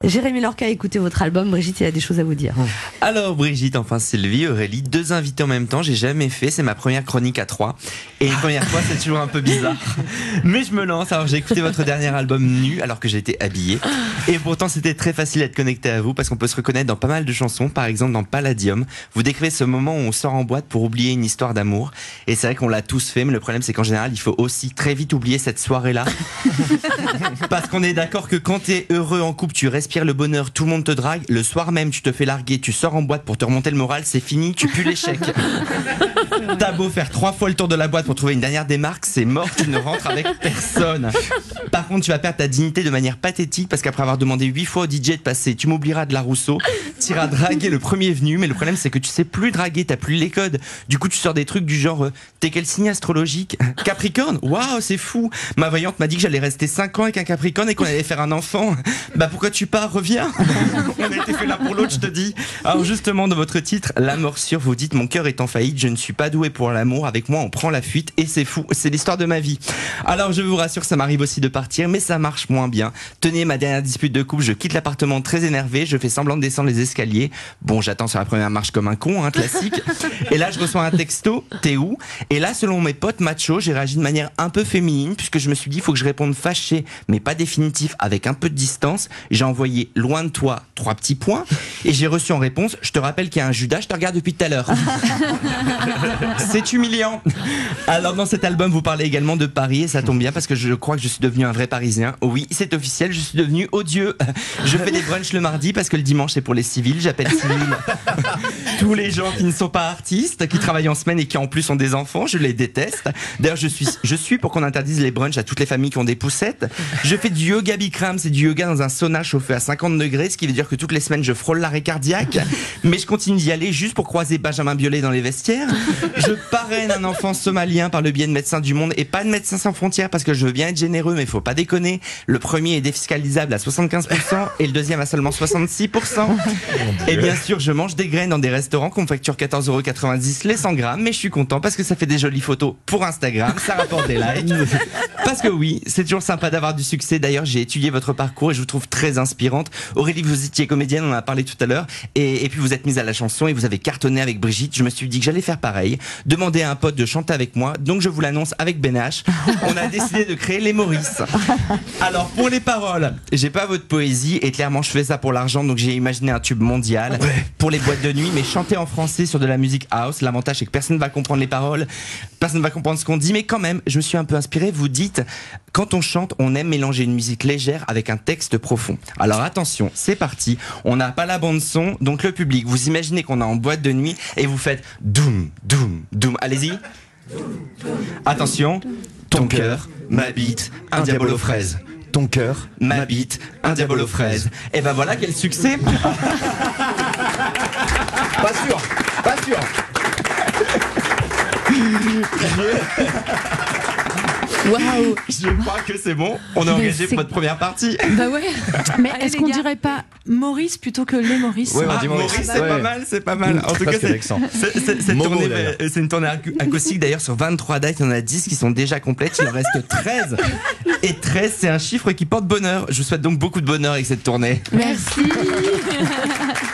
Jérémy Lorca, écoutez votre album. Brigitte, il a des choses à vous dire. Alors Brigitte, enfin Sylvie, Aurélie, 2 invités en même temps, j'ai jamais fait, c'est ma première chronique à 3. Et une première fois, c'est toujours un peu bizarre. Mais je me lance, alors j'ai écouté votre dernier album nu, alors que j'étais habillé. Et pourtant, c'était très facile d'être connecté à vous, parce qu'on peut se reconnaître dans pas mal de chansons, par exemple dans Palladium. Vous décrivez ce moment où on sort en boîte pour oublier une histoire d'amour. Et c'est vrai qu'on l'a tous fait, mais le problème c'est qu'en général, il faut aussi très vite oublier cette soirée-là. Parce qu'on est d'accord que quand t'es heureux en couple, tu respires le bonheur, tout le monde te drague, le soir même tu te fais larguer, tu sors en boîte pour te remonter le moral, c'est fini, tu pues l'échec. T'as beau faire 3 fois le tour de la boîte pour trouver une dernière démarque, c'est mort, tu ne rentres avec personne. Par contre, tu vas perdre ta dignité de manière pathétique parce qu'après avoir demandé 8 fois au DJ de passer Tu m'oublieras de la Rousseau, t'iras draguer le premier venu, mais le problème c'est que tu sais plus draguer, t'as plus les codes. Du coup, tu sors des trucs du genre t'es quel signe astrologique? Capricorne? Waouh, c'est fou. Ma voyante m'a dit que j'allais rester 5 ans avec un Capricorne et qu'on allait faire un enfant. Bah pourquoi tu pars? Reviens. On a été fait l'un pour l'autre, je te dis. Alors justement, dans votre titre, La morsure, vous dites mon cœur est en faillite, je ne suis pas doué pour l'amour, avec moi on prend la fuite et c'est fou, c'est l'histoire de ma vie. Alors je vous rassure, ça m'arrive aussi de partir, mais ça marche moins bien. Tenez, ma dernière dispute de couple, je quitte l'appartement très énervé, je fais semblant de descendre les escaliers. Bon, j'attends sur la première marche comme un con, hein, classique. Et là je reçois un texto, t'es où? Et là, selon mes potes machos, j'ai réagi de manière un peu féminine, puisque je me suis dit, il faut que je réponde fâché, mais pas définitif, avec un peu de distance. J'ai envoyé loin de toi 3 petits points et j'ai reçu en réponse, je te rappelle qu'il y a un Judas, je te regarde depuis tout à l'heure. C'est humiliant. Alors dans cet album vous parlez également de Paris et ça tombe bien parce que je crois que je suis devenu un vrai Parisien. Oui, c'est officiel, je suis devenu odieux. Je fais des brunchs le mardi parce que le dimanche c'est pour les civils, j'appelle civils tous les gens qui ne sont pas artistes, qui travaillent en semaine et qui en plus ont des enfants, je les déteste. D'ailleurs je suis pour qu'on interdise les brunchs à toutes les familles qui ont des poussettes. Je fais du yoga Bikram, c'est du yoga dans un sauna chauffé à 50 degrés, ce qui veut dire que toutes les semaines je frôle l'arrêt cardiaque, mais je continue d'y aller juste pour croiser Benjamin Biolay dans les vestiaires. Je parraine un enfant somalien par le biais de Médecins du Monde et pas de Médecins sans frontières parce que je veux bien être généreux, mais faut pas déconner. Le premier est défiscalisable à 75% et le deuxième à seulement 66%. Et bien sûr, je mange des graines dans des restaurants qu'on me facture 14,90€ les 100 grammes, mais je suis content parce que ça fait des jolies photos pour Instagram, ça rapporte des likes. Parce que oui, c'est toujours sympa d'avoir du succès. D'ailleurs, j'ai étudié votre parcours et je vous trouve très inspirante. Aurélie, vous étiez comédienne, on en a parlé tout à l'heure, et puis vous êtes mise à la chanson et vous avez cartonné avec Brigitte. Je me suis dit que j'allais faire pareil, demander à un pote de chanter avec moi, donc je vous l'annonce avec Ben H. On a décidé de créer les Maurice. Alors pour les paroles, j'ai pas votre poésie et clairement je fais ça pour l'argent, donc j'ai imaginé un tube mondial pour les boîtes de nuit, mais chanter en français sur de la musique house. L'avantage c'est que personne ne va comprendre les paroles, personne ne va comprendre ce qu'on dit, mais quand même, je me suis un peu inspiré. Vous dites, quand on chante, on aime mélanger une musique légère avec un texte profond. Alors attention, c'est parti. On n'a pas la bande son, donc le public, vous imaginez qu'on est en boîte de nuit et vous faites doum, doum, doum. Allez-y. Attention. Ton cœur m'habite, un diable aux fraises. Ton cœur m'habite, un diable aux fraises. Et ben voilà, quel succès. Pas sûr, pas sûr. Waouh! Je crois que c'est bon, on est engagé pour votre première partie. Bah ouais. Mais Allez, est-ce qu'on les gars. dirait pas Maurice plutôt que les Maurice? Ouais, on dit Maurice, Maurice. c'est Ouais. pas mal, c'est pas mal. En tout cas, cette Momo, tournée, d'ailleurs. c'est une tournée acoustique. D'ailleurs, sur 23 dates, il y en a 10 qui sont déjà complètes. Il en reste que 13. Et 13, c'est un chiffre qui porte bonheur. Je vous souhaite donc beaucoup de bonheur avec cette tournée. Merci.